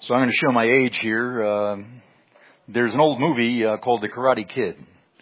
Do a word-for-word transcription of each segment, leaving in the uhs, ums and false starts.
So I'm going to show my age here. Uh, there's an old movie uh, called The Karate Kid.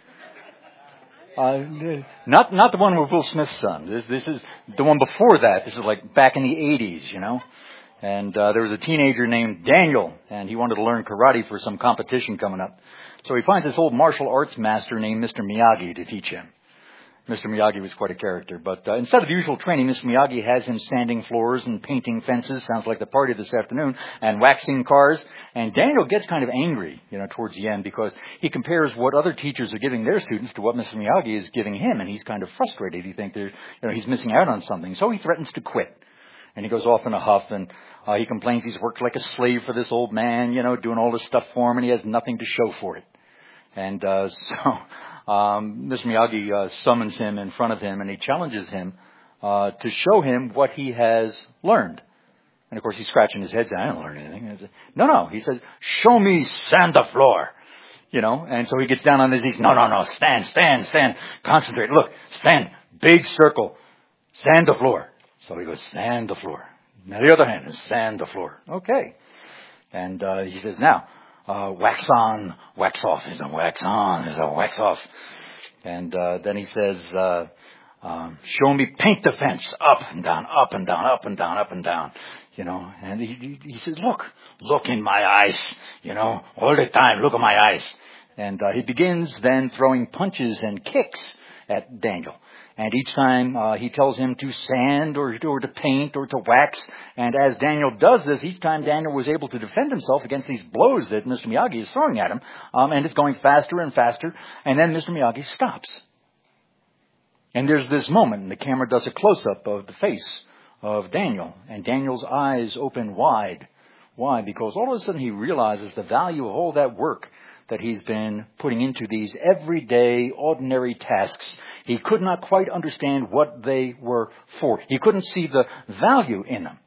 Uh, not not the one with Will Smith's son. This, this is the one before that. This is like back in the eighties, you know. And uh, there was a teenager named Daniel, and he wanted to learn karate for some competition coming up. So he finds this old martial arts master named Mister Miyagi to teach him. Mister Miyagi was quite a character. But uh, instead of usual training, Mister Miyagi has him sanding floors and painting fences, sounds like the party this afternoon, and waxing cars. And Daniel gets kind of angry, you know, towards the end because he compares what other teachers are giving their students to what Mister Miyagi is giving him. And he's kind of frustrated. He thinks, you know, he's missing out on something. So he threatens to quit. And he goes off in a huff, and uh, he complains he's worked like a slave for this old man, you know, doing all this stuff for him, and he has nothing to show for it. And uh, so... Um, Mister Miyagi uh, summons him in front of him, and he challenges him uh, to show him what he has learned. And, of course, he's scratching his head saying, I didn't learn anything. Said, no, no. He says, show me sand the floor. You know, and so he gets down on his knees. No, no, no. Stand, stand, stand. Concentrate. Look, stand. Big circle. Sand the floor. So he goes, sand the floor. Now, the other hand is sand the floor. Okay. And uh, he says, now, Uh, wax on, wax off. Is a wax on, is a wax off. And uh, then he says, uh, um, show me paint the fence. Up and down, up and down, up and down, up and down. You know, and he, he, he says, look, look in my eyes. You know, all the time, look at my eyes. And uh, he begins then throwing punches and kicks at Daniel. And each time uh, he tells him to sand or, or to paint or to wax. And as Daniel does this, each time Daniel was able to defend himself against these blows that Mister Miyagi is throwing at him. Um, and it's going faster and faster. And then Mister Miyagi stops. And there's this moment, and the camera does a close-up of the face of Daniel. And Daniel's eyes open wide. Why? Because all of a sudden he realizes the value of all that work that he's been putting into these everyday, ordinary tasks. He could not quite understand what they were for. He couldn't see the value in them.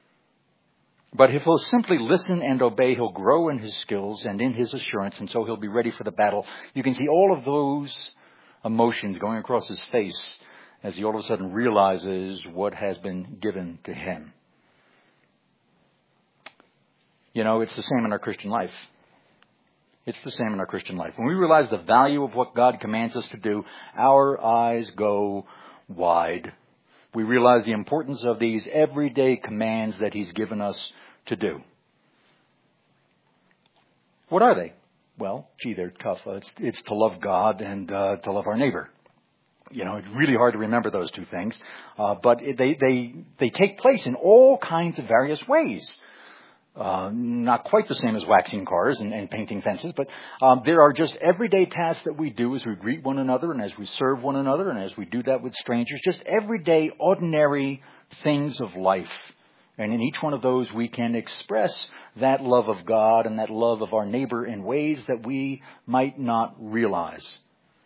But if he'll simply listen and obey, he'll grow in his skills and in his assurance, and so he'll be ready for the battle. You can see all of those emotions going across his face as he all of a sudden realizes what has been given to him. You know, it's the same in our Christian life. It's the same in our Christian life. When we realize the value of what God commands us to do, our eyes go wide. We realize the importance of these everyday commands that He's given us to do. What are they? Well, gee, they're tough. Uh, it's, it's to love God and uh, to love our neighbor. You know, it's really hard to remember those two things. Uh, but it, they, they, they take place in all kinds of various ways. Uh, not quite the same as waxing cars and, and painting fences, but um, there are just everyday tasks that we do as we greet one another and as we serve one another and as we do that with strangers, just everyday, ordinary things of life. And in each one of those, we can express that love of God and that love of our neighbor in ways that we might not realize.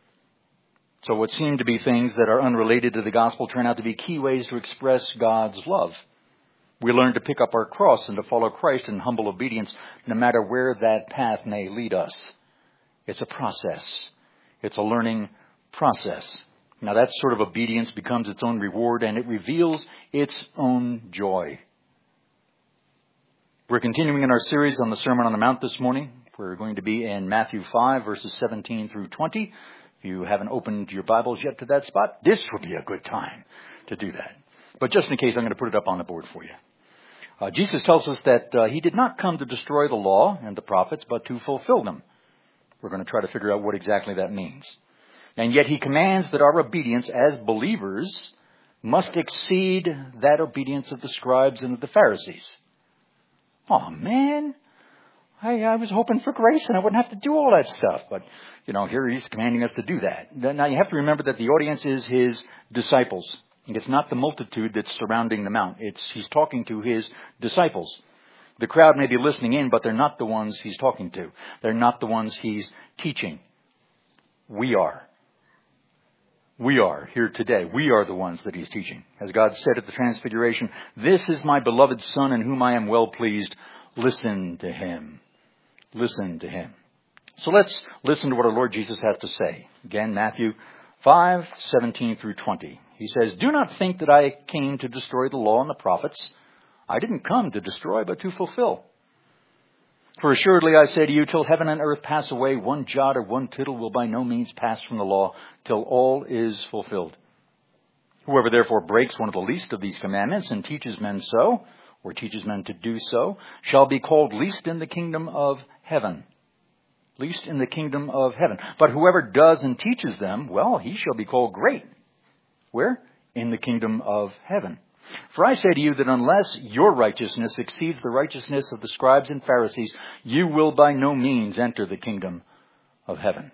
So what seem to be things that are unrelated to the gospel turn out to be key ways to express God's love. We learn to pick up our cross and to follow Christ in humble obedience, no matter where that path may lead us. It's a process. It's a learning process. Now that sort of obedience becomes its own reward, and it reveals its own joy. We're continuing in our series on the Sermon on the Mount this morning. We're going to be in Matthew five, verses seventeen through twenty. If you haven't opened your Bibles yet to that spot, this would be a good time to do that. But just in case, I'm going to put it up on the board for you. Uh, Jesus tells us that uh, He did not come to destroy the law and the prophets, but to fulfill them. We're going to try to figure out what exactly that means. And yet He commands that our obedience as believers must exceed that obedience of the scribes and of the Pharisees. Oh, man, I, I was hoping for grace and I wouldn't have to do all that stuff. But, you know, here He's commanding us to do that. Now, you have to remember that the audience is His disciples. It's not the multitude that's surrounding the mount. It's He's talking to His disciples. The crowd may be listening in, but they're not the ones He's talking to. They're not the ones He's teaching. We are. We are here today. We are the ones that He's teaching. As God said at the Transfiguration, "This is my beloved Son in whom I am well pleased. Listen to Him." Listen to Him. So let's listen to what our Lord Jesus has to say. Again, Matthew five, seventeen through twenty. He says, "Do not think that I came to destroy the law and the prophets. I didn't come to destroy, but to fulfill. For assuredly I say to you, till heaven and earth pass away, one jot or one tittle will by no means pass from the law, till all is fulfilled. Whoever therefore breaks one of the least of these commandments and teaches men so, or teaches men to do so, shall be called least in the kingdom of heaven. Least in the kingdom of heaven. But whoever does and teaches them, well, he shall be called great. Where? In the kingdom of heaven. For I say to you that unless your righteousness exceeds the righteousness of the scribes and Pharisees, you will by no means enter the kingdom of heaven.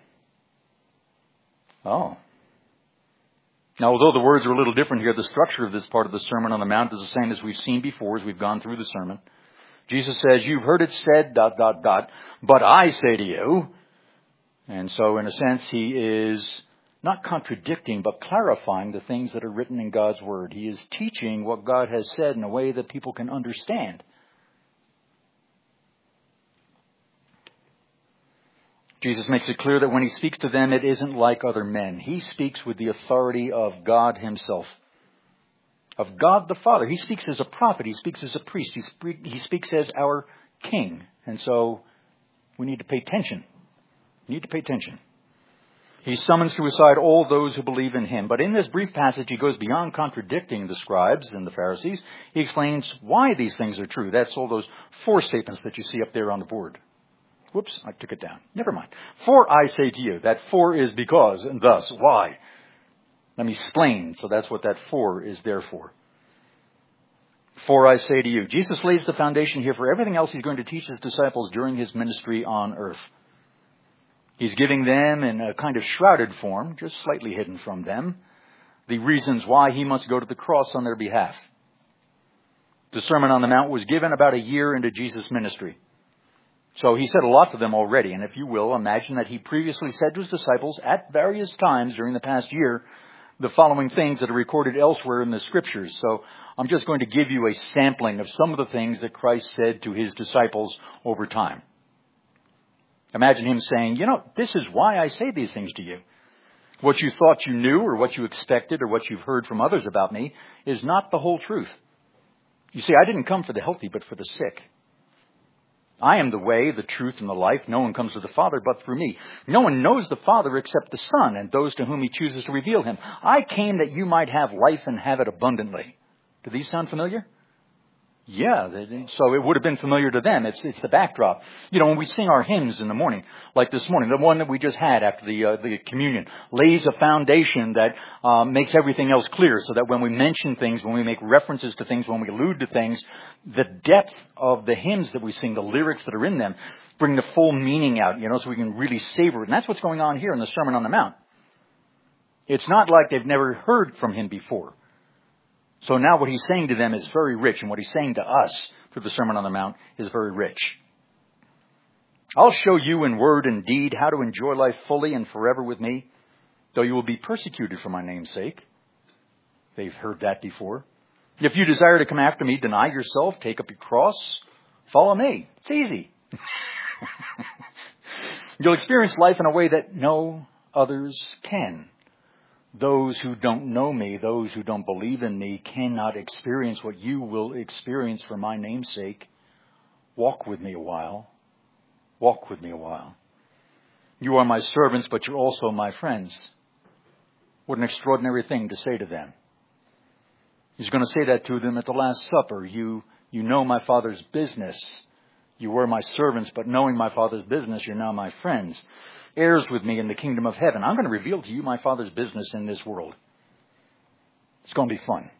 Oh. Now, although the words are a little different here, the structure of this part of the Sermon on the Mount is the same as we've seen before as we've gone through the sermon. Jesus says, you've heard it said, dot, dot, dot, but I say to you. And so, in a sense, he is not contradicting, but clarifying the things that are written in God's Word. He is teaching what God has said in a way that people can understand. Jesus makes it clear that when he speaks to them, it isn't like other men. He speaks with the authority of God himself. Of God the Father. He speaks as a prophet. He speaks as a priest. He, spe- he speaks as our king. And so we need to pay attention. We need to pay attention. He summons to his side all those who believe in him. But in this brief passage, he goes beyond contradicting the scribes and the Pharisees. He explains why these things are true. That's all those four statements that you see up there on the board. Whoops, I took it down. Never mind. For I say to you, that for is because, and thus, why? Let me explain. So that's what that for is there for. For I say to you. Jesus lays the foundation here for everything else he's going to teach his disciples during his ministry on earth. He's giving them in a kind of shrouded form, just slightly hidden from them, the reasons why he must go to the cross on their behalf. The Sermon on the Mount was given about a year into Jesus' ministry. So he said a lot to them already. And if you will, imagine that he previously said to his disciples at various times during the past year the following things that are recorded elsewhere in the Scriptures. So I'm just going to give you a sampling of some of the things that Christ said to his disciples over time. Imagine him saying, you know, this is why I say these things to you. What you thought you knew or what you expected or what you've heard from others about me is not the whole truth. You see, I didn't come for the healthy, but for the sick. I am the way, the truth, and the life. No one comes to the Father but through me. No one knows the Father except the Son and those to whom he chooses to reveal him. I came that you might have life and have it abundantly. Do these sound familiar? Yeah, so it would have been familiar to them. It's it's the backdrop. You know, when we sing our hymns in the morning, like this morning, the one that we just had after the uh, the communion, lays a foundation that um, makes everything else clear, so that when we mention things, when we make references to things, when we allude to things, the depth of the hymns that we sing, the lyrics that are in them, bring the full meaning out, you know, so we can really savor it. And that's what's going on here in the Sermon on the Mount. It's not like they've never heard from him before. So now what he's saying to them is very rich, and what he's saying to us through the Sermon on the Mount is very rich. I'll show you in word and deed how to enjoy life fully and forever with me, though you will be persecuted for my name's sake. They've heard that before. If you desire to come after me, deny yourself, take up your cross, follow me. It's easy. You'll experience life in a way that no others can. Those who don't know me, those who don't believe in me, cannot experience what you will experience for my name's sake. Walk with me a while. Walk with me a while. You are my servants, but you're also my friends. What an extraordinary thing to say to them. He's going to say that to them at the Last Supper. You, you know my Father's business. You were my servants, but knowing my Father's business, you're now my friends. Heirs with me in the kingdom of heaven. I'm going to reveal to you my Father's business in this world. It's going to be fun.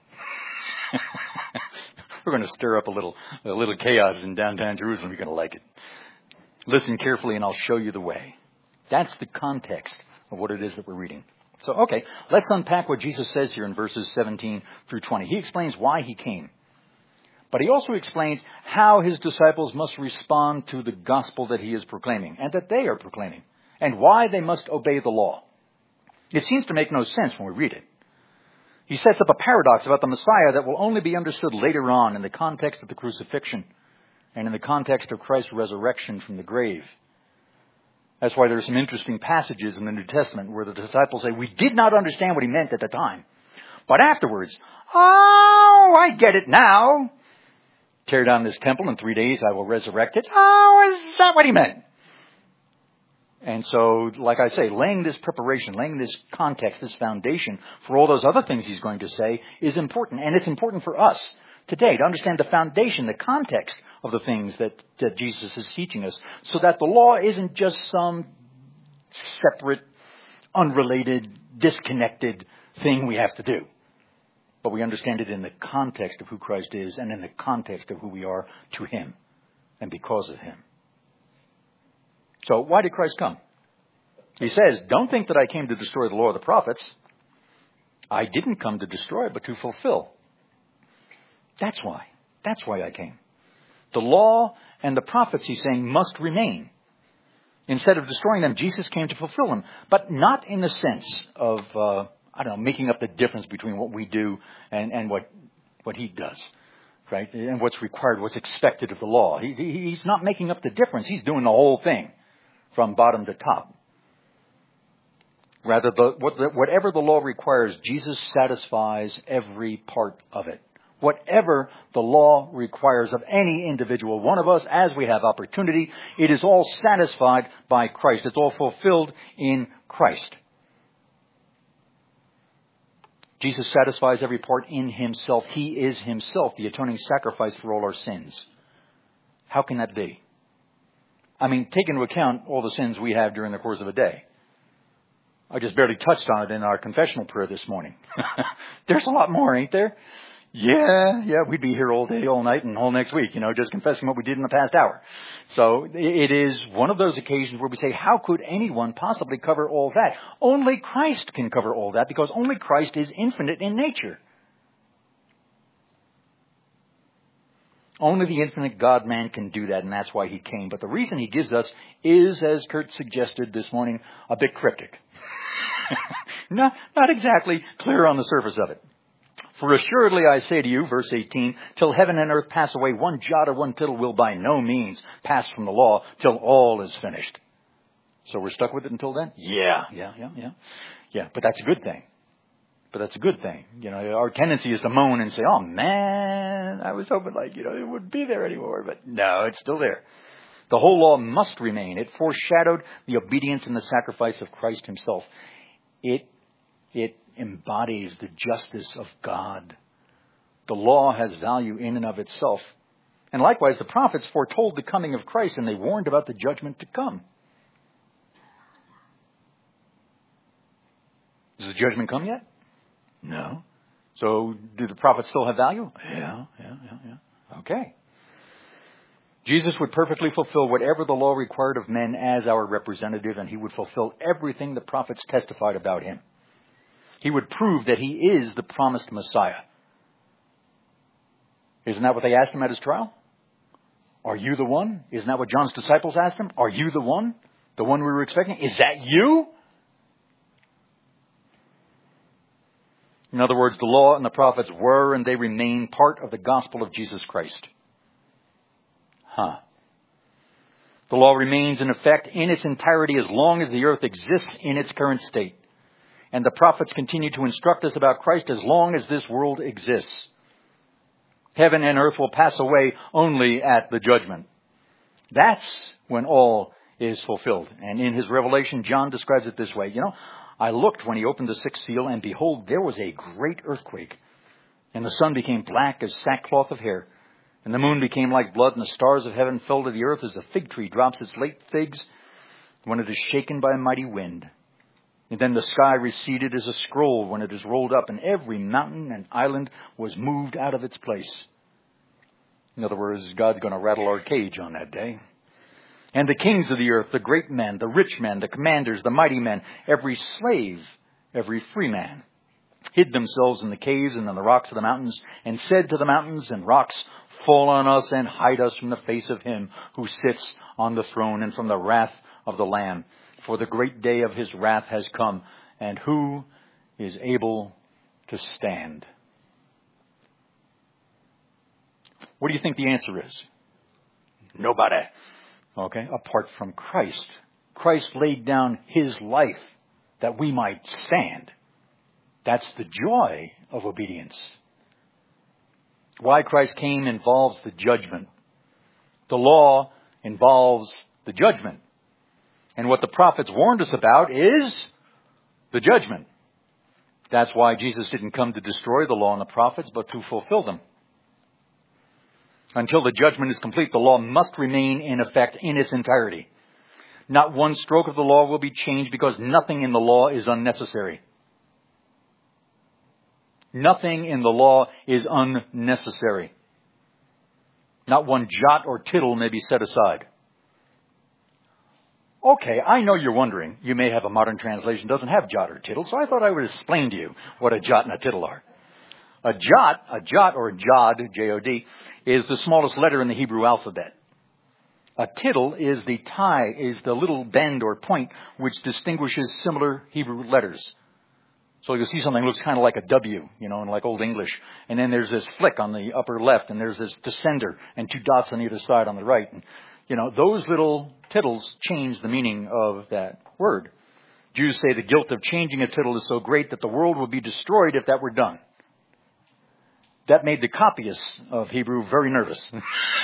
We're going to stir up a little, a little chaos in downtown Jerusalem. You're going to like it. Listen carefully and I'll show you the way. That's the context of what it is that we're reading. So, okay, let's unpack what Jesus says here in verses seventeen through twenty. He explains why he came. But he also explains how his disciples must respond to the gospel that he is proclaiming and that they are proclaiming, and why they must obey the law. It seems to make no sense when we read it. He sets up a paradox about the Messiah that will only be understood later on in the context of the crucifixion and in the context of Christ's resurrection from the grave. That's why there are some interesting passages in the New Testament where the disciples say, we did not understand what he meant at the time. But afterwards, oh, I get it now. Tear down this temple, in three days I will resurrect it. Oh, is that what he meant? And so, like I say, laying this preparation, laying this context, this foundation for all those other things he's going to say is important. And it's important for us today to understand the foundation, the context of the things that, that Jesus is teaching us, so that the law isn't just some separate, unrelated, disconnected thing we have to do. But we understand it in the context of who Christ is and in the context of who we are to him and because of him. So why did Christ come? He says, don't think that I came to destroy the law of the prophets. I didn't come to destroy it, but to fulfill. That's why. That's why I came. The law and the prophets, he's saying, must remain. Instead of destroying them, Jesus came to fulfill them. But not in the sense of, uh, I don't know, making up the difference between what we do and, and what, what he does. Right? And what's required, what's expected of the law. He, he, he's not making up the difference. He's doing the whole thing from bottom to top. Rather, the, what the, whatever the law requires, Jesus satisfies every part of it. Whatever the law requires of any individual one of us, as we have opportunity, it is all satisfied by Christ. It's all fulfilled in Christ. Jesus satisfies every part in himself. He is himself the atoning sacrifice for all our sins. How can that be? I mean, take into account all the sins we have during the course of a day. I just barely touched on it in our confessional prayer this morning. There's a lot more, ain't there? Yeah, yeah, we'd be here all day, all night, and all next week, you know, just confessing what we did in the past hour. So it is one of those occasions where we say, how could anyone possibly cover all that? Only Christ can cover all that, because only Christ is infinite in nature. Only the infinite God-man can do that, and that's why he came. But the reason he gives us is, as Kurt suggested this morning, a bit cryptic. not, not exactly clear on the surface of it. For assuredly I say to you, verse eighteen, till heaven and earth pass away, one jot or one tittle will by no means pass from the law till all is finished. So we're stuck with it until then? Yeah, yeah, yeah, yeah. Yeah, but that's a good thing. But that's a good thing. You know, our tendency is to moan and say, oh man, I was hoping like, you know, it wouldn't be there anymore. But no, it's still there. The whole law must remain. It foreshadowed the obedience and the sacrifice of Christ himself. It, it embodies the justice of God. The law has value in and of itself. And likewise, the prophets foretold the coming of Christ, and they warned about the judgment to come. Does the judgment come yet? No. So do the prophets still have value? Yeah, yeah, yeah, yeah. Okay. Jesus would perfectly fulfill whatever the law required of men as our representative, and he would fulfill everything the prophets testified about him. He would prove that he is the promised Messiah. Isn't that what they asked him at his trial? Are you the one? Isn't that what John's disciples asked him? Are you the one? The one we were expecting? Is that you? In other words, the law and the prophets were and they remain part of the gospel of Jesus Christ. Huh. The law remains in effect in its entirety as long as the earth exists in its current state. And the prophets continue to instruct us about Christ as long as this world exists. Heaven and earth will pass away only at the judgment. That's when all is fulfilled. And in his revelation, John describes it this way. You know, I looked when he opened the sixth seal, and behold, there was a great earthquake. And the sun became black as sackcloth of hair. And the moon became like blood, and the stars of heaven fell to the earth as a fig tree drops its late figs when it is shaken by a mighty wind. And then the sky receded as a scroll when it is rolled up, and every mountain and island was moved out of its place. In other words, God's going to rattle our cage on that day. And the kings of the earth, the great men, the rich men, the commanders, the mighty men, every slave, every free man, hid themselves in the caves and in the rocks of the mountains, and said to the mountains and rocks, fall on us and hide us from the face of him who sits on the throne and from the wrath of the Lamb. For the great day of his wrath has come, and who is able to stand? What do you think the answer is? Nobody. Okay, apart from Christ. Christ laid down his life that we might stand. That's the joy of obedience. Why Christ came involves the judgment. The law involves the judgment. And what the prophets warned us about is the judgment. That's why Jesus didn't come to destroy the law and the prophets, but to fulfill them. Until the judgment is complete, the law must remain in effect in its entirety. Not one stroke of the law will be changed because nothing in the law is unnecessary. Nothing in the law is unnecessary. Not one jot or tittle may be set aside. Okay, I know you're wondering. You may have a modern translation that doesn't have jot or tittle, so I thought I would explain to you what a jot and a tittle are. A jot, a jot or jod, J O D, is the smallest letter in the Hebrew alphabet. A tittle is the tie, is the little bend or point which distinguishes similar Hebrew letters. So you'll see something that looks kind of like a W, you know, in like Old English. And then there's this flick on the upper left, and there's this descender, and two dots on either side on the right. And, you know, those little tittles change the meaning of that word. Jews say the guilt of changing a tittle is so great that the world would be destroyed if that were done. That made the copyists of Hebrew very nervous.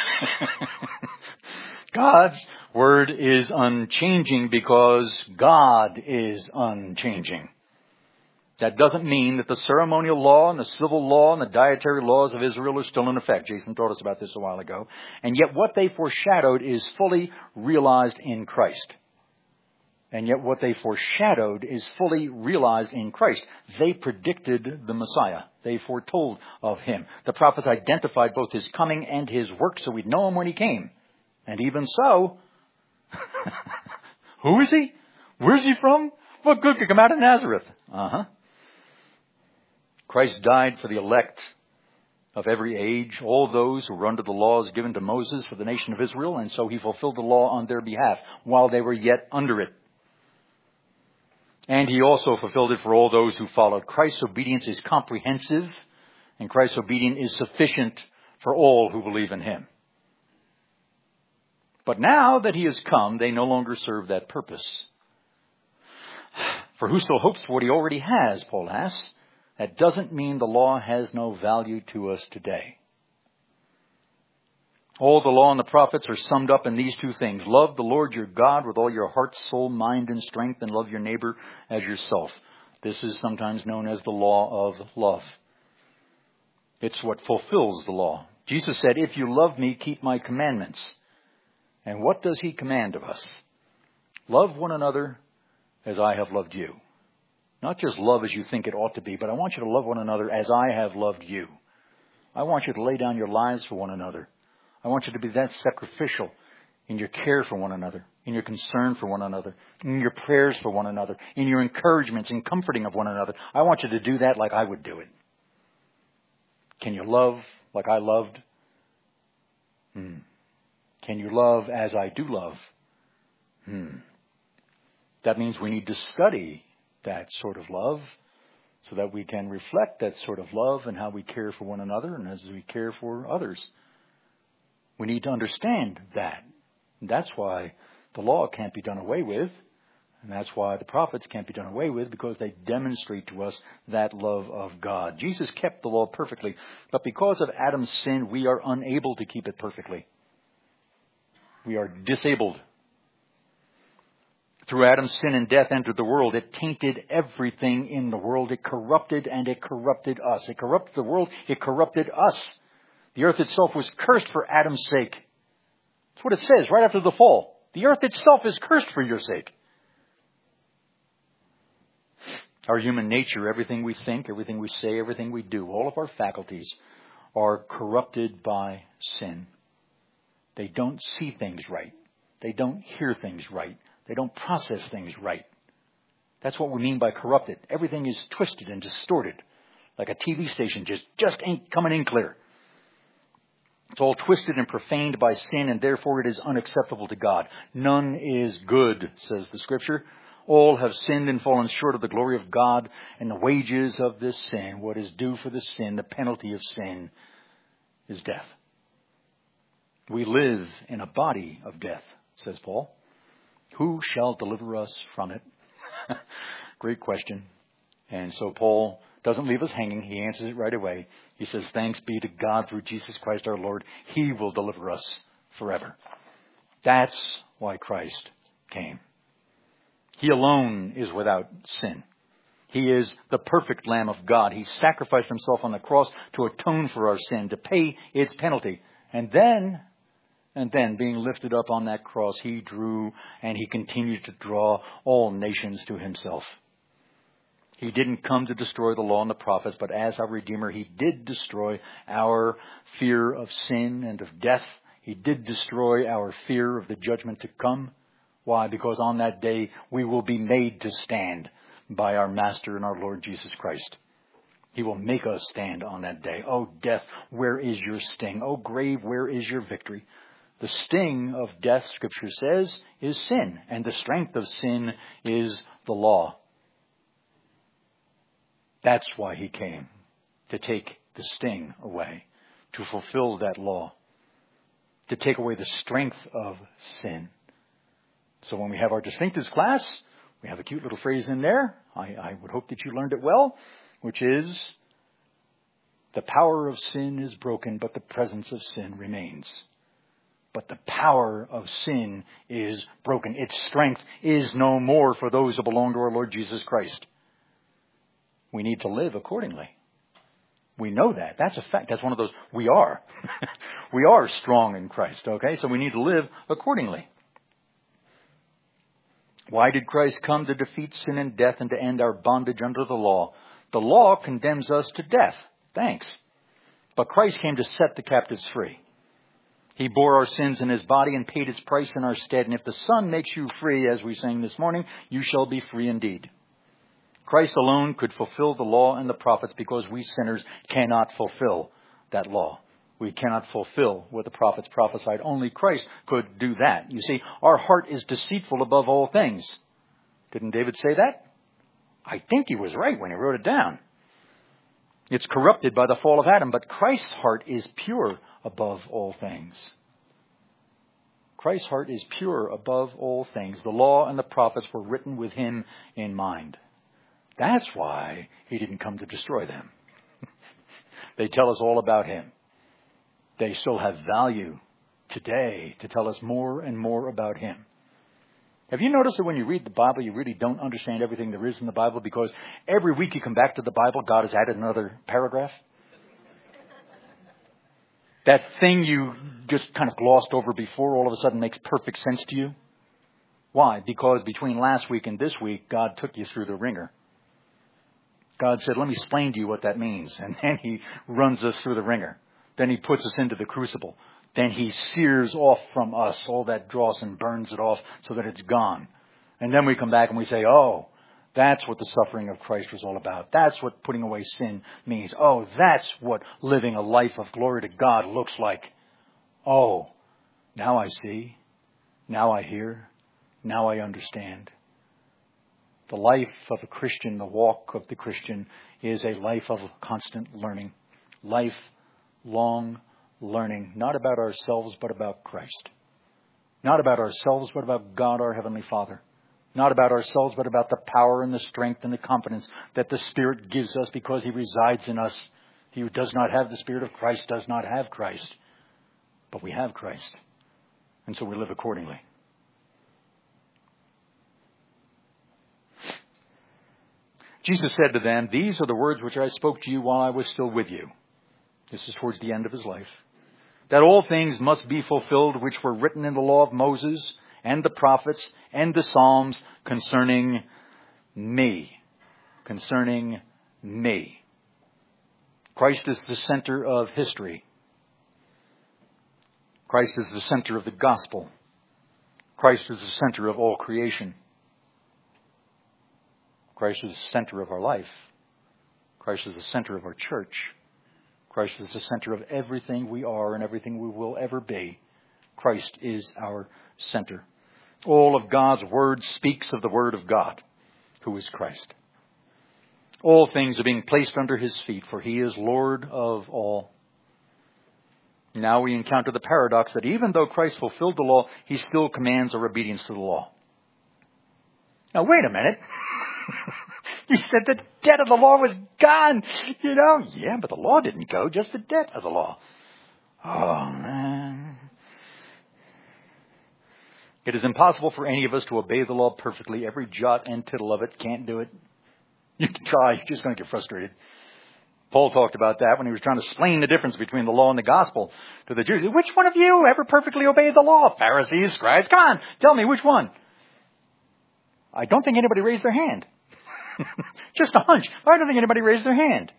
God's word is unchanging because God is unchanging. That doesn't mean that the ceremonial law and the civil law and the dietary laws of Israel are still in effect. Jason taught us about this a while ago. And yet what they foreshadowed is fully realized in Christ. And yet what they foreshadowed is fully realized in Christ. They predicted the Messiah. They foretold of him. The prophets identified both his coming and his work so we'd know him when he came. And even so, who is he? Where's he from? What good could come out of Nazareth? Uh-huh. Christ died for the elect of every age, all those who were under the laws given to Moses for the nation of Israel, and so he fulfilled the law on their behalf while they were yet under it. And he also fulfilled it for all those who followed. Christ's obedience is comprehensive, and Christ's obedience is sufficient for all who believe in him. But now that he has come, they no longer serve that purpose. For who still hopes for what he already has, Paul asks, that doesn't mean the law has no value to us today. All the law and the prophets are summed up in these two things. Love the Lord your God with all your heart, soul, mind, and strength, and love your neighbor as yourself. This is sometimes known as the law of love. It's what fulfills the law. Jesus said, if you love me, keep my commandments. And what does he command of us? Love one another as I have loved you. Not just love as you think it ought to be, but I want you to love one another as I have loved you. I want you to lay down your lives for one another. I want you to be that sacrificial in your care for one another, in your concern for one another, in your prayers for one another, in your encouragements and comforting of one another. I want you to do that like I would do it. Can you love like I loved? Hmm. Can you love as I do love? Hmm. That means we need to study that sort of love so that we can reflect that sort of love and how we care for one another and as we care for others. We need to understand that. And that's why the law can't be done away with. And that's why the prophets can't be done away with, because they demonstrate to us that love of God. Jesus kept the law perfectly, but because of Adam's sin, we are unable to keep it perfectly. We are disabled. Through Adam's sin and death entered the world. It tainted everything in the world. It corrupted and it corrupted us. It corrupted the world. It corrupted us. The earth itself was cursed for Adam's sake. That's what it says right after the fall. The earth itself is cursed for your sake. Our human nature, everything we think, everything we say, everything we do, all of our faculties are corrupted by sin. They don't see things right. They don't hear things right. They don't process things right. That's what we mean by corrupted. Everything is twisted and distorted. Like a T V station just, just ain't coming in clear. It's all twisted and profaned by sin, and therefore it is unacceptable to God. None is good, says the Scripture. All have sinned and fallen short of the glory of God, and the wages of this sin, what is due for the sin, the penalty of sin, is death. We live in a body of death, says Paul. Who shall deliver us from it? Great question. And so Paul Doesn't leave us hanging. He answers it right away. He says, thanks be to God through Jesus Christ our Lord. He will deliver us forever. That's why Christ came. He alone is without sin. He is the perfect Lamb of God. He sacrificed himself on the cross to atone for our sin, to pay its penalty. And then, and then being lifted up on that cross, he drew and he continued to draw all nations to himself. He didn't come to destroy the law and the prophets, but as our Redeemer, he did destroy our fear of sin and of death. He did destroy our fear of the judgment to come. Why? Because on that day, we will be made to stand by our Master and our Lord Jesus Christ. He will make us stand on that day. Oh, death, where is your sting? Oh, grave, where is your victory? The sting of death, Scripture says, is sin, and the strength of sin is the law. That's why he came, to take the sting away, to fulfill that law, to take away the strength of sin. So when we have our distinctives class, we have a cute little phrase in there. I, I would hope that you learned it well, which is, the power of sin is broken, but the presence of sin remains. But the power of sin is broken. Its strength is no more for those who belong to our Lord Jesus Christ. We need to live accordingly. We know that. That's a fact. That's one of those, we are. We are strong in Christ, okay? So we need to live accordingly. Why did Christ come? To defeat sin and death and to end our bondage under the law. The law condemns us to death. Thanks. But Christ came to set the captives free. He bore our sins in his body and paid its price in our stead. And if the Son makes you free, as we sang this morning, you shall be free indeed. Christ alone could fulfill the law and the prophets because we sinners cannot fulfill that law. We cannot fulfill what the prophets prophesied. Only Christ could do that. You see, our heart is deceitful above all things. Didn't David say that? I think he was right when he wrote it down. It's corrupted by the fall of Adam, but Christ's heart is pure above all things. Christ's heart is pure above all things. The law and the prophets were written with him in mind. That's why he didn't come to destroy them. They tell us all about him. They still have value today to tell us more and more about him. Have you noticed that when you read the Bible, you really don't understand everything there is in the Bible? Because every week you come back to the Bible, God has added another paragraph. That thing you just kind of glossed over before all of a sudden makes perfect sense to you. Why? Because between last week and this week, God took you through the ringer. God said, let me explain to you what that means. And then he runs us through the ringer. Then he puts us into the crucible. Then he sears off from us all that dross and burns it off so that it's gone. And then we come back and we say, oh, that's what the suffering of Christ was all about. That's what putting away sin means. Oh, that's what living a life of glory to God looks like. Oh, now I see. Now I hear. Now I understand. The life of a Christian, the walk of the Christian, is a life of constant learning. Lifelong learning. Not about ourselves, but about Christ. Not about ourselves, but about God, our Heavenly Father. Not about ourselves, but about the power and the strength and the confidence that the Spirit gives us because he resides in us. He who does not have the Spirit of Christ does not have Christ. But we have Christ. And so we live accordingly. Jesus said to them, these are the words which I spoke to you while I was still with you. This is towards the end of his life. That all things must be fulfilled which were written in the law of Moses and the prophets and the Psalms concerning me. Concerning me. Christ is the center of history. Christ is the center of the gospel. Christ is the center of all creation. Christ is the center of our life. Christ is the center of our church. Christ is the center of everything we are and everything we will ever be. Christ is our center. All of God's word speaks of the word of God, who is Christ. All things are being placed under his feet, for he is Lord of all. Now we encounter the paradox that even though Christ fulfilled the law, he still commands our obedience to the law. Now wait a minute. You said the debt of the law was gone. You know? Yeah, but the law didn't go, just the debt of the law. Oh, man. It is impossible for any of us to obey the law perfectly. Every jot and tittle of it. Can't do it. You can try. You're just going to get frustrated. Paul talked about that when he was trying to explain the difference between the law and the gospel to the Jews. Which one of you ever perfectly obeyed the law? Pharisees, scribes. Come on, tell me which one. I don't think anybody raised their hand. Just a hunch. I don't think anybody raised their hand.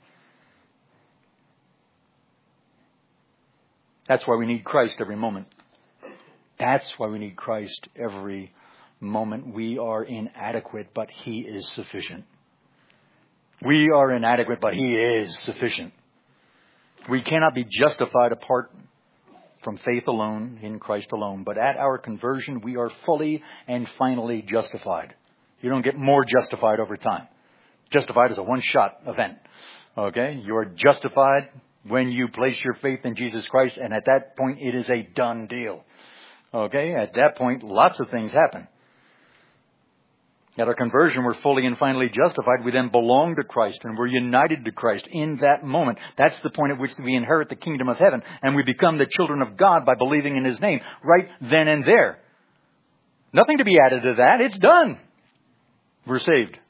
That's why we need Christ every moment. That's why we need Christ every moment. We are inadequate, but He is sufficient. We are inadequate, but He is sufficient. We cannot be justified apart from faith alone, in Christ alone. But at our conversion, we are fully and finally justified. You don't get more justified over time. Justified is a one-shot event. Okay? You are justified when you place your faith in Jesus Christ, and at that point, it is a done deal. Okay? At that point, lots of things happen. At our conversion, we're fully and finally justified. We then belong to Christ and we're united to Christ in that moment. That's the point at which we inherit the kingdom of heaven and we become the children of God by believing in His name right then and there. Nothing to be added to that. It's done. We're saved.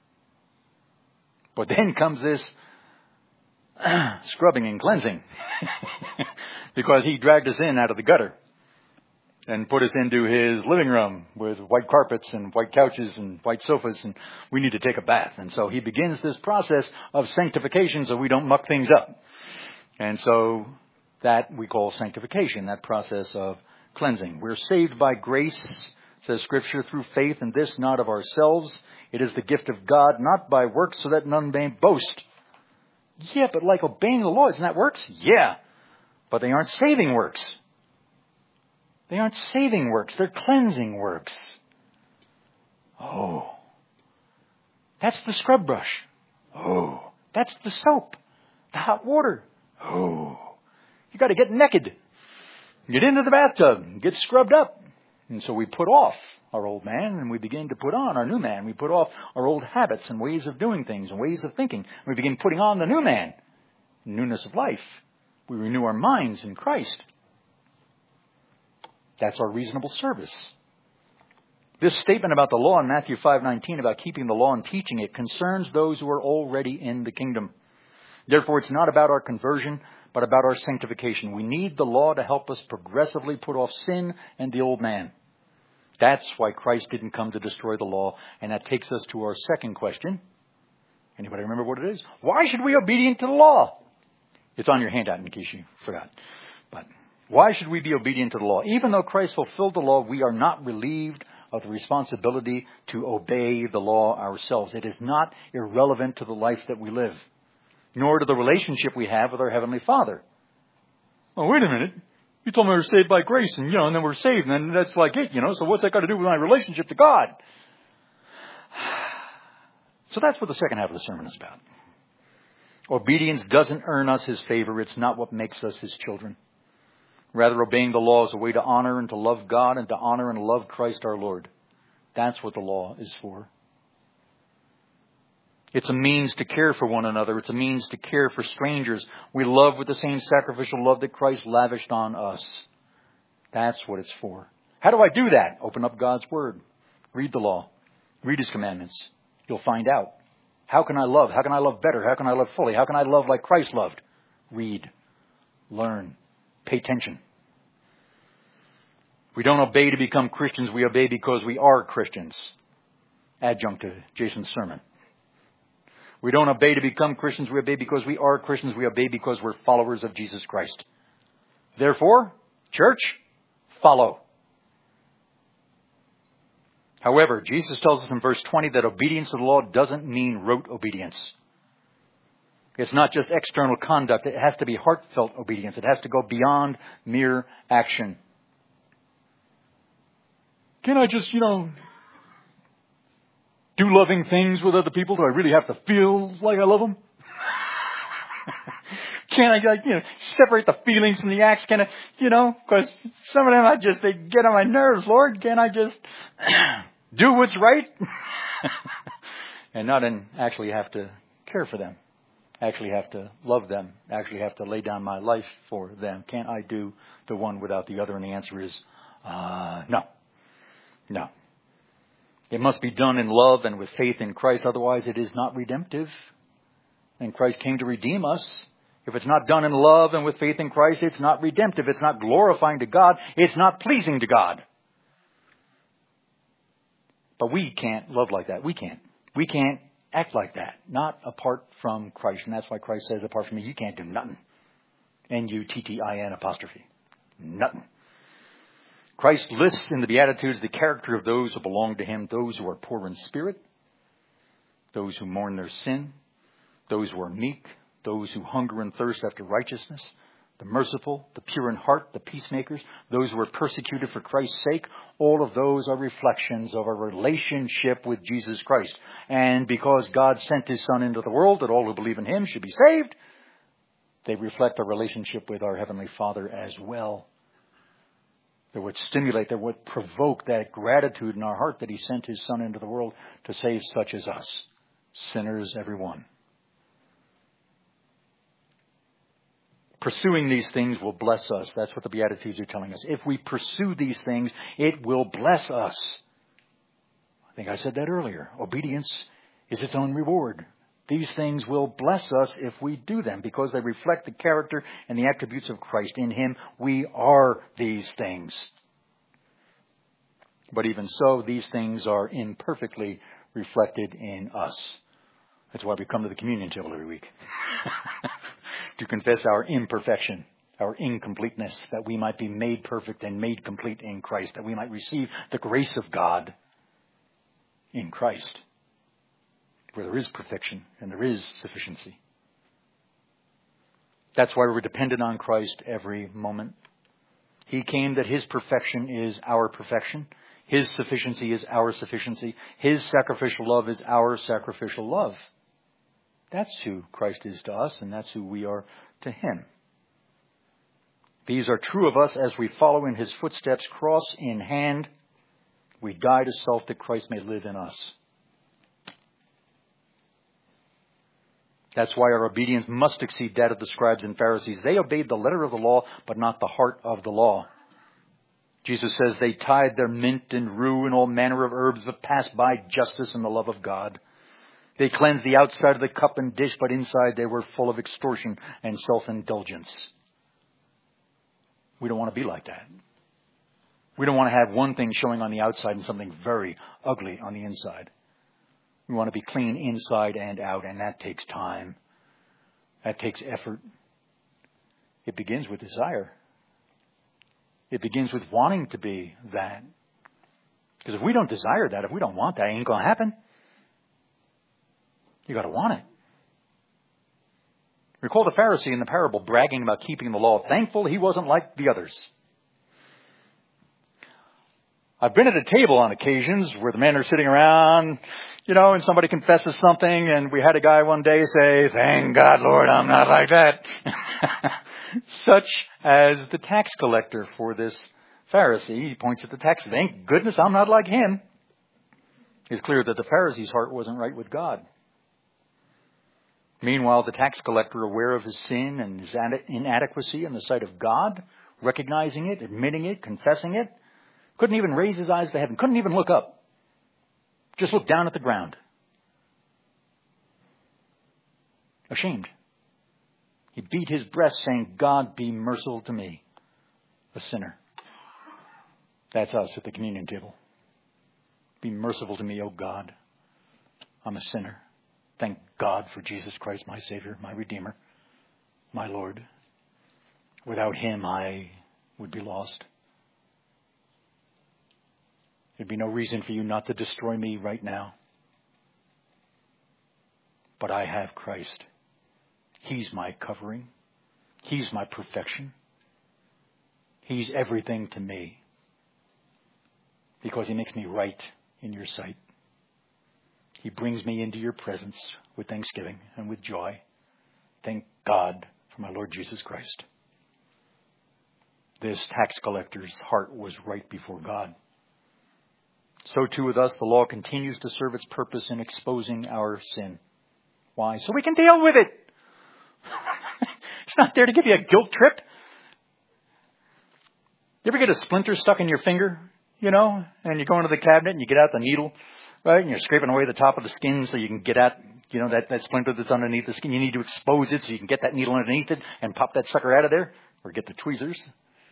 But then comes this scrubbing and cleansing because He dragged us in out of the gutter and put us into His living room with white carpets and white couches and white sofas, and we need to take a bath. And so He begins this process of sanctification so we don't muck things up. And so that we call sanctification, that process of cleansing. We're saved by grace, says Scripture, through faith, and this not of ourselves. It is the gift of God, not by works, so that none may boast. Yeah, but like obeying the law, isn't that works? Yeah, but they aren't saving works. They aren't saving works. They're cleansing works. Oh. That's the scrub brush. Oh. That's the soap. The hot water. Oh. You got to get naked. Get into the bathtub. Get scrubbed up. And so we put off our old man and we begin to put on our new man. We put off our old habits and ways of doing things and ways of thinking. We begin putting on the new man. Newness of life. We renew our minds in Christ. That's our reasonable service. This statement about the law in Matthew five nineteen about keeping the law and teaching it concerns those who are already in the kingdom. Therefore, it's not about our conversion, but about our sanctification. We need the law to help us progressively put off sin and the old man. That's why Christ didn't come to destroy the law. And that takes us to our second question. Anybody remember what it is? Why should we be obedient to the law? It's on your handout in case you forgot. But why should we be obedient to the law? Even though Christ fulfilled the law, we are not relieved of the responsibility to obey the law ourselves. It is not irrelevant to the life that we live, nor to the relationship we have with our Heavenly Father. Oh, wait a minute. You told me we were saved by grace, and, you know, and then we're saved, and then that's like it, you know, so what's that got to do with my relationship to God? So that's what the second half of the sermon is about. Obedience doesn't earn us His favor. It's not what makes us His children. Rather, obeying the law is a way to honor and to love God and to honor and love Christ our Lord. That's what the law is for. It's a means to care for one another. It's a means to care for strangers. We love with the same sacrificial love that Christ lavished on us. That's what it's for. How do I do that? Open up God's Word. Read the law. Read His commandments. You'll find out. How can I love? How can I love better? How can I love fully? How can I love like Christ loved? Read. Learn. Pay attention. We don't obey to become Christians. We obey because we are Christians. Adjunct to Jason's sermon. We don't obey to become Christians. We obey because we are Christians. We obey because we're followers of Jesus Christ. Therefore, church, follow. However, Jesus tells us in verse twenty that obedience to the law doesn't mean rote obedience. It's not just external conduct. It has to be heartfelt obedience. It has to go beyond mere action. Can I just, you know, do loving things with other people? Do I really have to feel like I love them? Can I, like, you know, separate the feelings from the acts? Can I, you know, because some of them, I just, they get on my nerves, Lord. Can I just do what's right? And not in actually have to care for them, actually have to love them, actually have to lay down my life for them. Can't I do the one without the other? And the answer is uh, no. No. It must be done in love and with faith in Christ. Otherwise, it is not redemptive. And Christ came to redeem us. If it's not done in love and with faith in Christ, it's not redemptive. It's not glorifying to God. It's not pleasing to God. But we can't love like that. We can't. We can't act like that. Not apart from Christ. And that's why Christ says, apart from me, you can't do nothing. N U T T I N apostrophe. Nothing. Christ lists in the Beatitudes the character of those who belong to him, those who are poor in spirit, those who mourn their sin, those who are meek, those who hunger and thirst after righteousness, the merciful, the pure in heart, the peacemakers, those who are persecuted for Christ's sake. All of those are reflections of our relationship with Jesus Christ. And because God sent his Son into the world that all who believe in him should be saved, they reflect our relationship with our Heavenly Father as well. That would stimulate, that would provoke that gratitude in our heart that he sent his Son into the world to save such as us, sinners every one. Pursuing these things will bless us. That's what the Beatitudes are telling us. If we pursue these things, it will bless us. I think I said that earlier. Obedience is its own reward. These things will bless us if we do them because they reflect the character and the attributes of Christ. In him, we are these things. But even so, these things are imperfectly reflected in us. That's why we come to the communion table every week. To confess our imperfection, our incompleteness, that we might be made perfect and made complete in Christ, that we might receive the grace of God in Christ, where there is perfection and there is sufficiency. That's why we're dependent on Christ every moment. He came that his perfection is our perfection. His sufficiency is our sufficiency. His sacrificial love is our sacrificial love. That's who Christ is to us, and that's who we are to him. These are true of us as we follow in his footsteps, cross in hand. We die to self that Christ may live in us. That's why our obedience must exceed that of the scribes and Pharisees. They obeyed the letter of the law, but not the heart of the law. Jesus says they tithe their mint and rue and all manner of herbs, but pass by justice and the love of God. They cleansed the outside of the cup and dish, but inside they were full of extortion and self-indulgence. We don't want to be like that. We don't want to have one thing showing on the outside and something very ugly on the inside. We want to be clean inside and out, and that takes time. That takes effort. It begins with desire. It begins with wanting to be that. Because if we don't desire that, if we don't want that, it ain't going to happen. You got to want it. Recall the Pharisee in the parable bragging about keeping the law. Thankful he wasn't like the others. I've been at a table on occasions where the men are sitting around, you know, and somebody confesses something, and we had a guy one day say, "Thank God, Lord, I'm not like that." Such as the tax collector for this Pharisee. He points at the tax. Thank goodness I'm not like him. It's clear that the Pharisee's heart wasn't right with God. Meanwhile, the tax collector, aware of his sin and his inadequacy in the sight of God, recognizing it, admitting it, confessing it, couldn't even raise his eyes to heaven, couldn't even look up, just looked down at the ground. Ashamed. He beat his breast saying, "God, be merciful to me, a sinner." That's us at the communion table. Be merciful to me, O God. I'm a sinner. Thank God for Jesus Christ, my Savior, my Redeemer, my Lord. Without him, I would be lost. There'd be no reason for you not to destroy me right now. But I have Christ. He's my covering. He's my perfection. He's everything to me. Because he makes me right in your sight. He brings me into your presence with thanksgiving and with joy. Thank God for my Lord Jesus Christ. This tax collector's heart was right before God. So too with us, the law continues to serve its purpose in exposing our sin. Why? So we can deal with it. It's not there to give you a guilt trip. You ever get a splinter stuck in your finger, you know, and you go into the cabinet and you get out the needle, right, and you're scraping away the top of the skin so you can get at, you know, that, that splinter that's underneath the skin. You need to expose it so you can get that needle underneath it and pop that sucker out of there, or get the tweezers.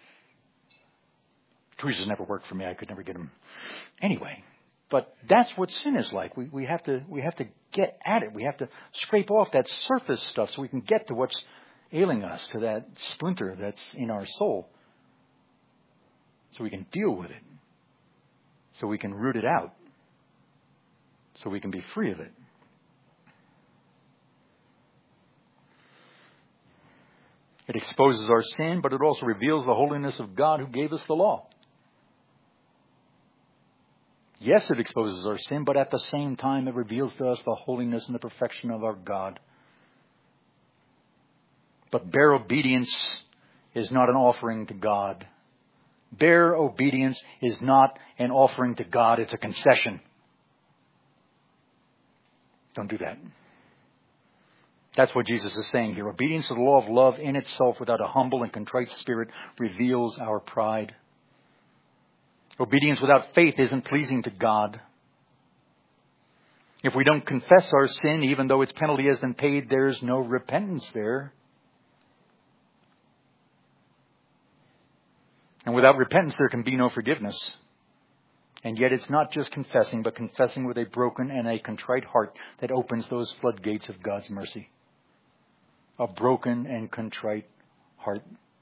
Tweezers never worked for me. I could never get them. Anyway, but that's what sin is like. We we have to we have to get at it. We have to scrape off that surface stuff so we can get to what's ailing us, to that splinter that's in our soul, so we can deal with it, so we can root it out, so we can be free of it. It exposes our sin, but it also reveals the holiness of God who gave us the law. Yes, it exposes our sin, but at the same time it reveals to us the holiness and the perfection of our God. But bare obedience is not an offering to God. Bare obedience is not an offering to God. It's a concession. Don't do that. That's what Jesus is saying here. Obedience to the law of love in itself without a humble and contrite spirit reveals our pride. Obedience without faith isn't pleasing to God. If we don't confess our sin, even though its penalty has been paid, there's no repentance there. And without repentance, there can be no forgiveness. And yet it's not just confessing, but confessing with a broken and a contrite heart that opens those floodgates of God's mercy. A broken and contrite heart.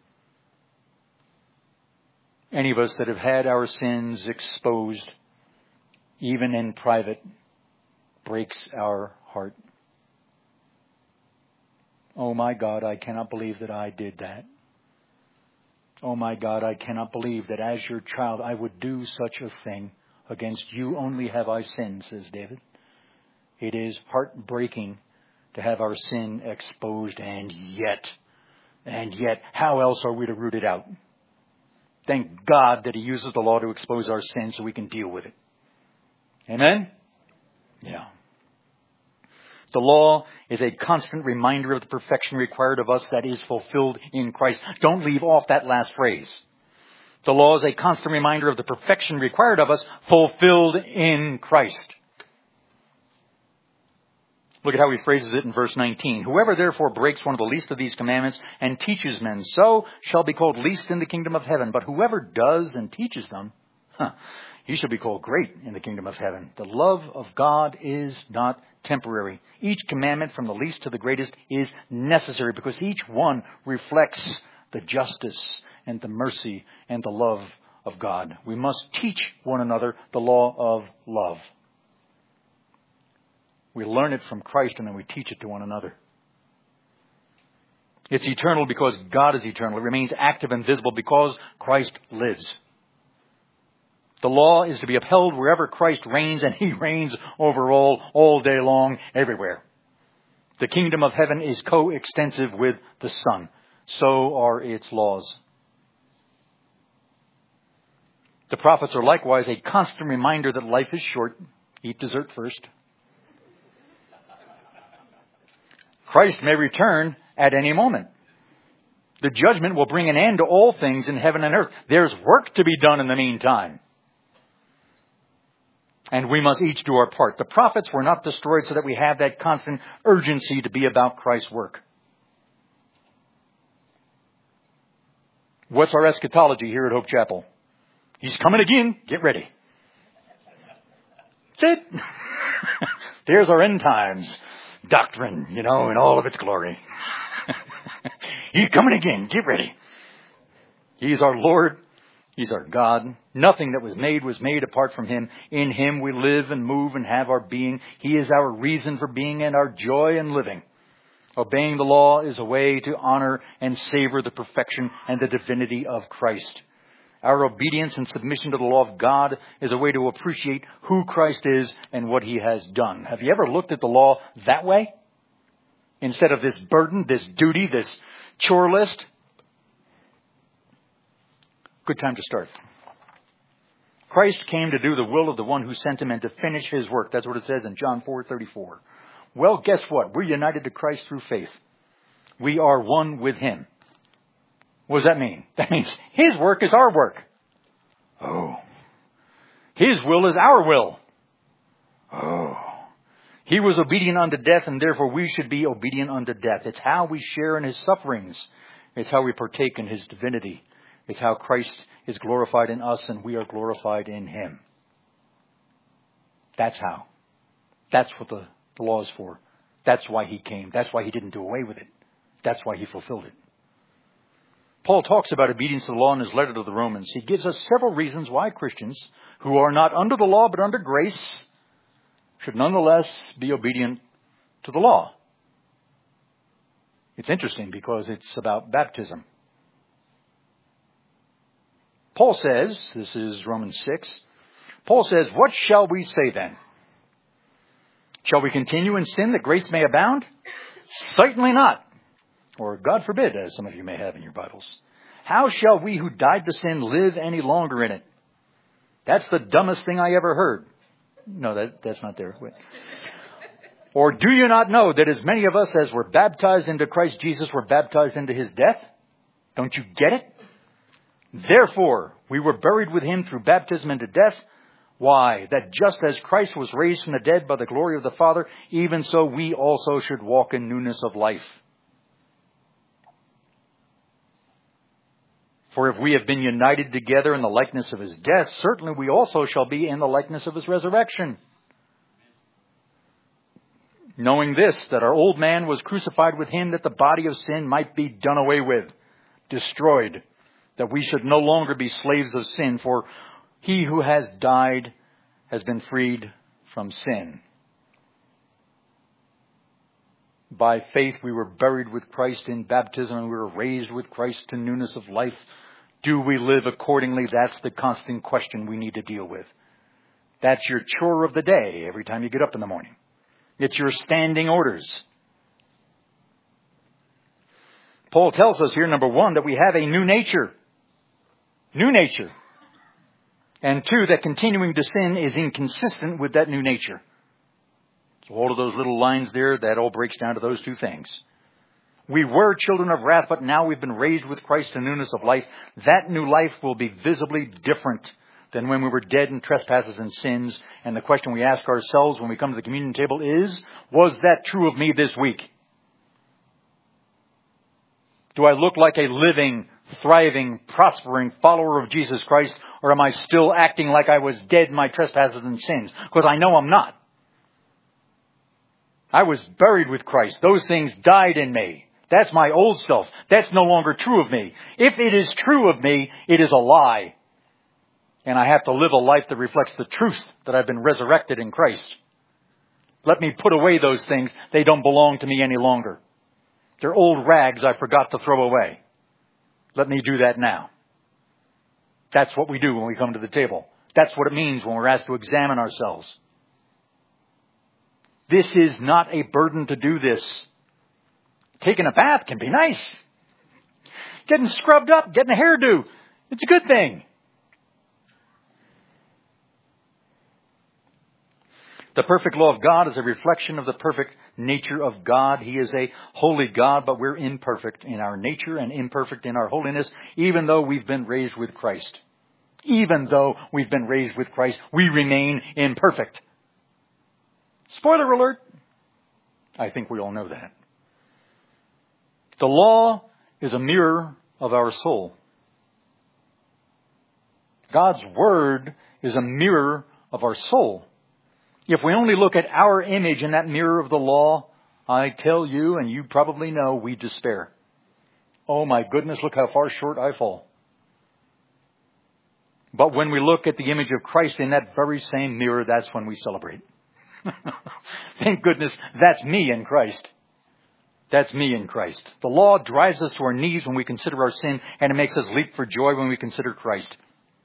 Any of us that have had our sins exposed, even in private, breaks our heart. Oh my God, I cannot believe that I did that. Oh my God, I cannot believe that as your child I would do such a thing. Against you only have I sinned, says David. It is heartbreaking to have our sin exposed, and yet, and yet, how else are we to root it out? Thank God that He uses the law to expose our sin so we can deal with it. Amen? Yeah. The law is a constant reminder of the perfection required of us that is fulfilled in Christ. Don't leave off that last phrase. The law is a constant reminder of the perfection required of us fulfilled in Christ. Look at how he phrases it in verse nineteen. Whoever therefore breaks one of the least of these commandments and teaches men so shall be called least in the kingdom of heaven. But whoever does and teaches them, huh, he shall be called great in the kingdom of heaven. The love of God is not temporary. Each commandment from the least to the greatest is necessary because each one reflects the justice and the mercy and the love of God. We must teach one another the law of love. We learn it from Christ and then we teach it to one another. It's eternal because God is eternal. It remains active and visible because Christ lives. The law is to be upheld wherever Christ reigns, and He reigns over all, all day long, everywhere. The kingdom of heaven is coextensive with the Son. So are its laws. The prophets are likewise a constant reminder that life is short. Eat dessert first. Christ may return at any moment. The judgment will bring an end to all things in heaven and earth. There's work to be done in the meantime. And we must each do our part. The prophets were not destroyed so that we have that constant urgency to be about Christ's work. What's our eschatology here at Hope Chapel? He's coming again. Get ready. That's it. There's our end times doctrine, you know, in all of its glory. He's coming again. Get ready. He's our Lord. He's our God. Nothing that was made was made apart from Him. In Him we live and move and have our being. He is our reason for being and our joy in living. Obeying the law is a way to honor and savor the perfection and the divinity of Christ. Our obedience and submission to the law of God is a way to appreciate who Christ is and what He has done. Have you ever looked at the law that way? Instead of this burden, this duty, this chore list? Good time to start. Christ came to do the will of the one who sent him and to finish his work. That's what it says in John four thirty-four. Well, guess what? We're united to Christ through faith. We are one with him. What does that mean? That means his work is our work. Oh. His will is our will. Oh. He was obedient unto death, and therefore we should be obedient unto death. It's how we share in his sufferings. It's how we partake in his divinity. It's how Christ is glorified in us and we are glorified in him. That's how. That's what the, the law is for. That's why he came. That's why he didn't do away with it. That's why he fulfilled it. Paul talks about obedience to the law in his letter to the Romans. He gives us several reasons why Christians who are not under the law but under grace should nonetheless be obedient to the law. It's interesting because it's about baptism. Paul says, this is Romans six, Paul says, what shall we say then? Shall we continue in sin that grace may abound? Certainly not. Or God forbid, as some of you may have in your Bibles. How shall we who died to sin live any longer in it? That's the dumbest thing I ever heard. No, that, that's not there. Wait. Or do you not know that as many of us as were baptized into Christ Jesus were baptized into his death? Don't you get it? Therefore, we were buried with him through baptism into death. Why? That just as Christ was raised from the dead by the glory of the Father, even so we also should walk in newness of life. For if we have been united together in the likeness of his death, certainly we also shall be in the likeness of his resurrection. Knowing this, that our old man was crucified with him, that the body of sin might be done away with, destroyed, that we should no longer be slaves of sin, for he who has died has been freed from sin. By faith we were buried with Christ in baptism, and we were raised with Christ to newness of life. Do we live accordingly? That's the constant question we need to deal with. That's your chore of the day every time you get up in the morning. It's your standing orders. Paul tells us here, number one, that we have a new nature. New nature. And two, that continuing to sin is inconsistent with that new nature. So all of those little lines there, that all breaks down to those two things. We were children of wrath, but now we've been raised with Christ to newness of life. That new life will be visibly different than when we were dead in trespasses and sins. And the question we ask ourselves when we come to the communion table is, was that true of me this week? Do I look like a living, thriving, prospering follower of Jesus Christ, or am I still acting like I was dead in my trespasses and sins? Because I know I'm not. I was buried with Christ. Those things died in me. That's my old self. That's no longer true of me. If it is true of me, it is a lie. And I have to live a life that reflects the truth that I've been resurrected in Christ. Let me put away those things. They don't belong to me any longer. They're old rags I forgot to throw away. Let me do that now. That's what we do when we come to the table. That's what it means when we're asked to examine ourselves. This is not a burden to do this. Taking a bath can be nice. Getting scrubbed up, getting a hairdo, it's a good thing. The perfect law of God is a reflection of the perfect nature of God. He is a holy God, but we're imperfect in our nature and imperfect in our holiness, even though we've been raised with Christ. Even though we've been raised with Christ, we remain imperfect. Spoiler alert. I think we all know that. The law is a mirror of our soul. God's word is a mirror of our soul. If we only look at our image in that mirror of the law, I tell you, and you probably know, we despair. Oh my goodness, look how far short I fall. But when we look at the image of Christ in that very same mirror, that's when we celebrate. Thank goodness that's me in Christ. That's me in Christ. The law drives us to our knees when we consider our sin, and it makes us leap for joy when we consider Christ.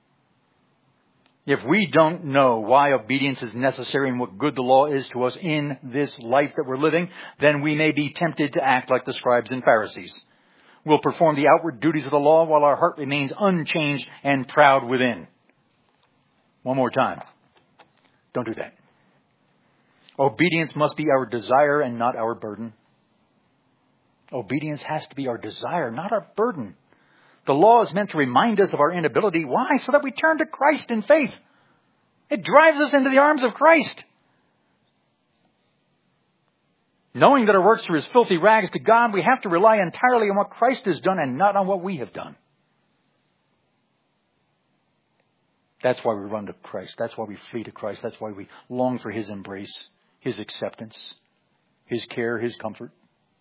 If we don't know why obedience is necessary and what good the law is to us in this life that we're living, then we may be tempted to act like the scribes and Pharisees. We'll perform the outward duties of the law while our heart remains unchanged and proud within. One more time. Don't do that. Obedience must be our desire and not our burden. Obedience has to be our desire, not our burden. The law is meant to remind us of our inability. Why? So that we turn to Christ in faith. It drives us into the arms of Christ. Knowing that our works are as filthy rags to God, we have to rely entirely on what Christ has done and not on what we have done. That's why we run to Christ. That's why we flee to Christ. That's why we long for His embrace, His acceptance, His care, His comfort.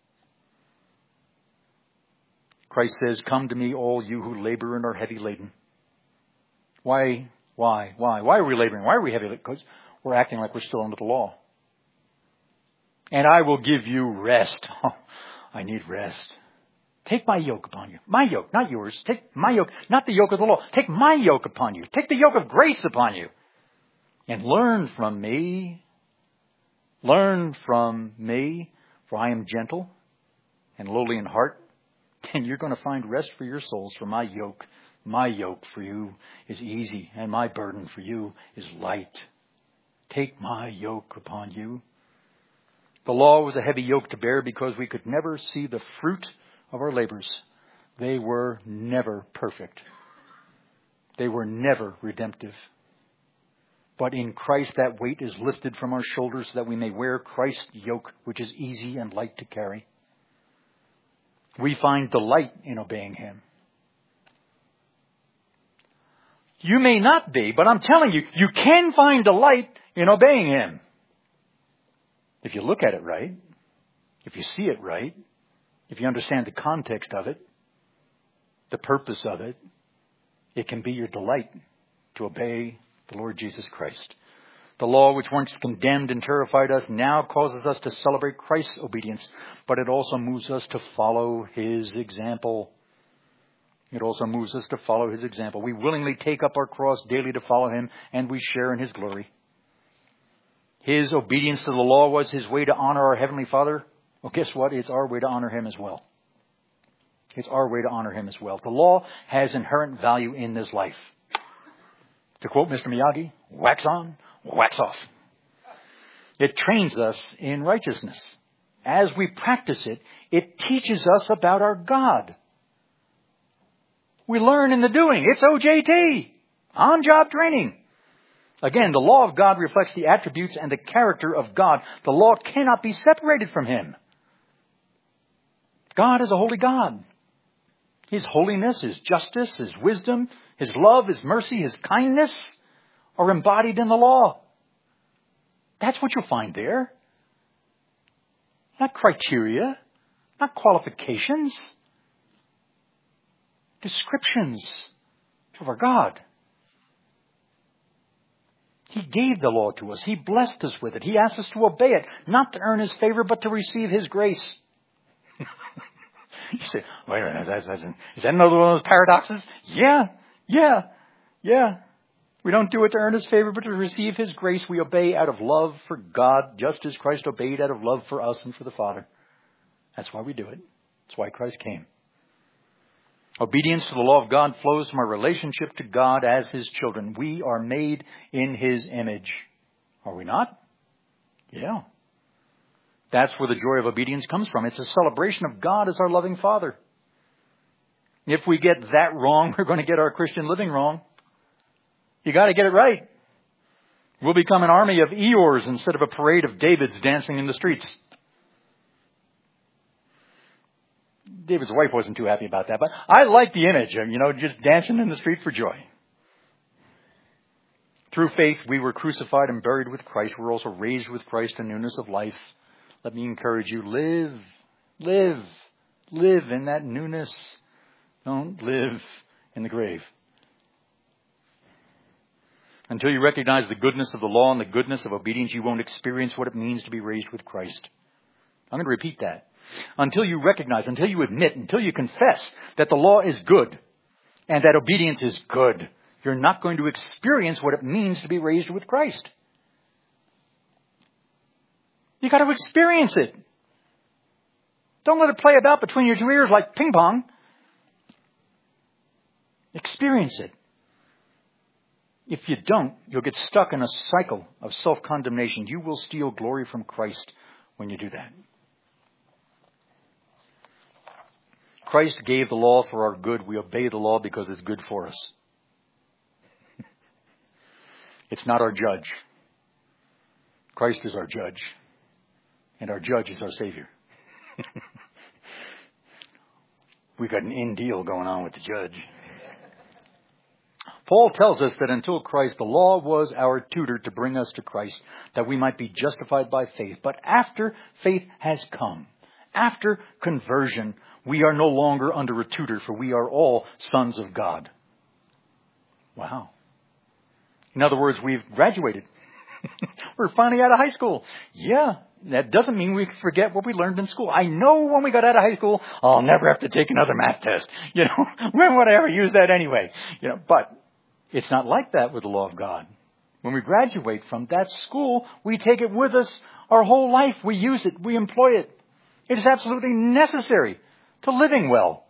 Christ says, "Come to me, all you who labor and are heavy laden." Why? Why? Why? Why are we laboring? Why are we heavy laden? Because we're acting like we're still under the law. And I will give you rest. Oh, I need rest. Take my yoke upon you. My yoke, not yours. Take my yoke, not the yoke of the law. Take my yoke upon you. Take the yoke of grace upon you. And learn from me. Learn from me, for I am gentle and lowly in heart. And you're going to find rest for your souls, for my yoke. My yoke for you is easy, and my burden for you is light. Take my yoke upon you. The law was a heavy yoke to bear because we could never see the fruit of our labors. They were never perfect. They were never redemptive. But in Christ, that weight is lifted from our shoulders so that we may wear Christ's yoke, which is easy and light to carry. We find delight in obeying Him. You may not be, but I'm telling you, you can find delight in obeying Him. If you look at it right, if you see it right, if you understand the context of it, the purpose of it, it can be your delight to obey the Lord Jesus Christ. The law, which once condemned and terrified us, now causes us to celebrate Christ's obedience, but it also moves us to follow His example. It also moves us to follow His example. We willingly take up our cross daily to follow Him, and we share in His glory. His obedience to the law was His way to honor our Heavenly Father. Well, guess what? It's our way to honor Him as well. It's our way to honor Him as well. The law has inherent value in this life. To quote Mister Miyagi, wax on, wax off. It trains us in righteousness. As we practice it, it teaches us about our God. We learn in the doing. It's O J T. On-job training. Again, the law of God reflects the attributes and the character of God. The law cannot be separated from Him. God is a holy God. His holiness, His justice, His wisdom, His love, His mercy, His kindness are embodied in the law. That's what you'll find there. Not criteria, not qualifications. Descriptions of our God. He gave the law to us. He blessed us with it. He asked us to obey it, not to earn His favor, but to receive His grace. You say, wait a minute, that's, that's, is that another one of those paradoxes? Yeah, yeah, yeah. We don't do it to earn His favor, but to receive His grace. We obey out of love for God, just as Christ obeyed out of love for us and for the Father. That's why we do it. That's why Christ came. Obedience to the law of God flows from our relationship to God as His children. We are made in His image. Are we not? Yeah. That's where the joy of obedience comes from. It's a celebration of God as our loving Father. If we get that wrong, we're going to get our Christian living wrong. You got to get it right. We'll become an army of Eeyores instead of a parade of Davids dancing in the streets. David's wife wasn't too happy about that, but I like the image of, you know, just dancing in the street for joy. Through faith, we were crucified and buried with Christ. We're also raised with Christ in newness of life. Let me encourage you, live, live, live in that newness. Don't live in the grave. Until you recognize the goodness of the law and the goodness of obedience, you won't experience what it means to be raised with Christ. I'm going to repeat that. Until you recognize, until you admit, until you confess that the law is good and that obedience is good, you're not going to experience what it means to be raised with Christ. You got to experience it. Don't let it play about between your two ears like ping pong. Experience it. If you don't, you'll get stuck in a cycle of self-condemnation. You will steal glory from Christ when you do that. Christ gave the law for our good. We obey the law because it's good for us. It's not our judge. Christ is our judge. And our judge is our Savior. We've got an in deal going on with the judge. Paul tells us that until Christ, the law was our tutor to bring us to Christ, that we might be justified by faith. But after faith has come, after conversion, we are no longer under a tutor, for we are all sons of God. Wow. In other words, we've graduated. We're finally out of high school. Yeah, that doesn't mean we forget what we learned in school. I know when we got out of high school, I'll never have to take another math test. You know, when would I ever use that anyway? You know, but it's not like that with the law of God. When we graduate from that school, we take it with us our whole life. We use it. We employ it. It is absolutely necessary to living well.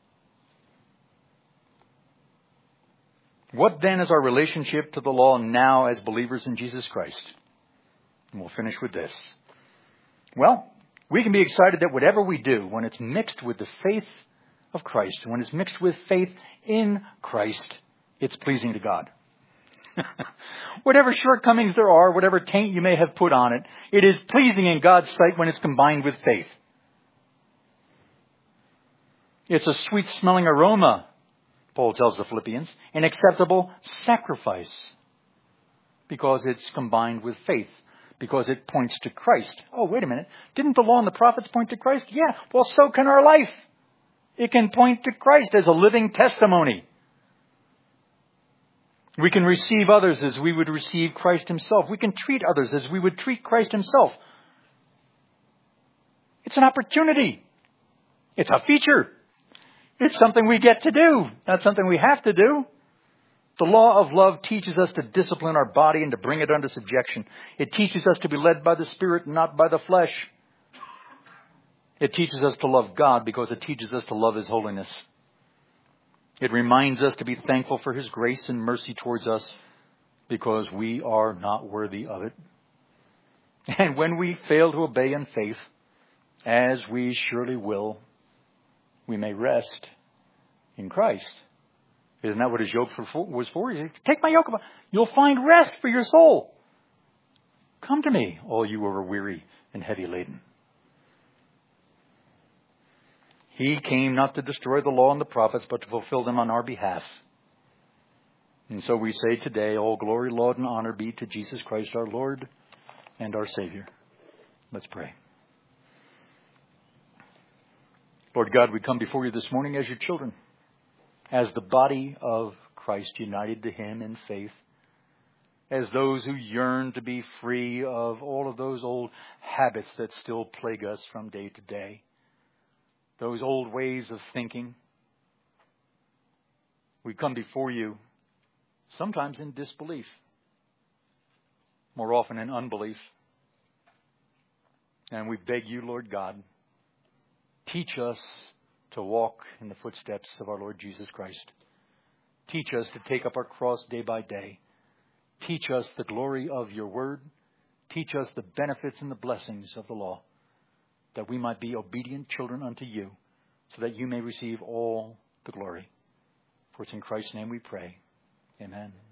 What then is our relationship to the law now as believers in Jesus Christ? And we'll finish with this. Well, we can be excited that whatever we do, when it's mixed with the faith of Christ, when it's mixed with faith in Christ, it's pleasing to God. Whatever shortcomings there are, whatever taint you may have put on it, it is pleasing in God's sight when it's combined with faith. It's a sweet-smelling aroma, Paul tells the Philippians, an acceptable sacrifice, because it's combined with faith, because it points to Christ. Oh, wait a minute. Didn't the law and the prophets point to Christ? Yeah, well, so can our life. It can point to Christ as a living testimony. We can receive others as we would receive Christ himself. We can treat others as we would treat Christ himself. It's an opportunity. It's a feature. It's something we get to do, not something we have to do. The law of love teaches us to discipline our body and to bring it under subjection. It teaches us to be led by the Spirit and not by the flesh. It teaches us to love God because it teaches us to love his holiness. It reminds us to be thankful for his grace and mercy towards us because we are not worthy of it. And when we fail to obey in faith, as we surely will, we may rest in Christ. Isn't that what his yoke for, was for? Take my yoke upon. You'll find rest for your soul. Come to me, all you who are weary and heavy laden. He came not to destroy the law and the prophets, but to fulfill them on our behalf. And so we say today, all glory, laud, and honor be to Jesus Christ, our Lord and our Savior. Let's pray. Lord God, we come before you this morning as your children, as the body of Christ united to him in faith, as those who yearn to be free of all of those old habits that still plague us from day to day, those old ways of thinking. We come before you sometimes in disbelief, more often in unbelief. And we beg you, Lord God, teach us to walk in the footsteps of our Lord Jesus Christ. Teach us to take up our cross day by day. Teach us the glory of your word. Teach us the benefits and the blessings of the law, that we might be obedient children unto you, so that you may receive all the glory. For it's in Christ's name we pray. Amen.